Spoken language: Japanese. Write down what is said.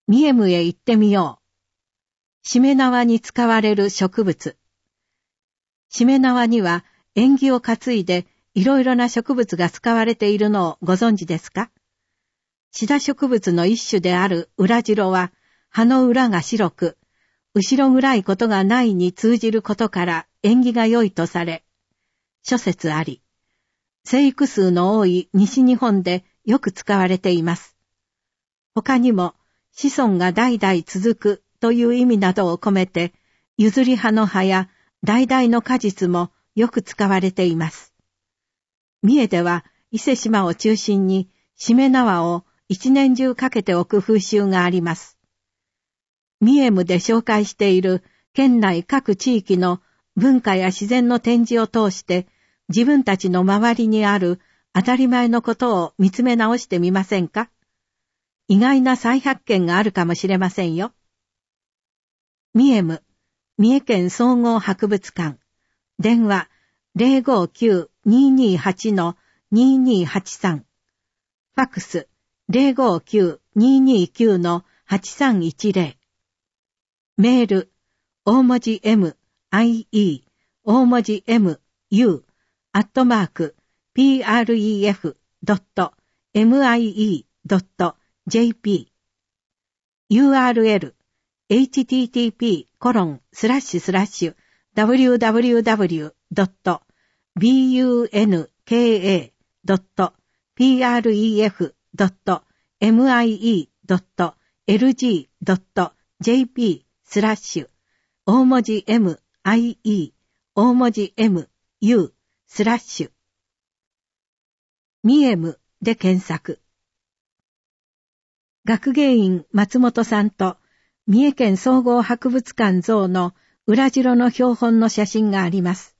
ミエムへ行ってみよう。しめ縄に使われる植物。しめ縄には縁起を担いでいろいろな植物が使われているのをご存知ですか？シダ植物の一種である裏白は葉の裏が白く、後ろ暗いことがないに通じることから縁起が良いとされ、諸説あり、生育数の多い西日本でよく使われています。他にも子孫が代々続くという意味などを込めて、譲り葉の葉や橙の果実もよく使われています。三重では伊勢志摩を中心にしめ縄を一年中かけておく風習があります。ミエムで紹介している県内各地域の文化や自然の展示を通して自分たちの周りにある当たり前のことを見つめ直してみませんか？意外な再発見があるかもしれませんよ。ミエム、三重県総合博物館。電話 059-228-2283。ファクス 059-229-8310。メール、大文字 M-I-E、大文字 M-U、pref.mie.jp。URL、http://www.bunker.pref.mie.lg.jp/ 大文字 M-I-E 大文字 M-U ミエムで検索。学芸員松本さんと三重県総合博物館像の裏白の標本の写真があります。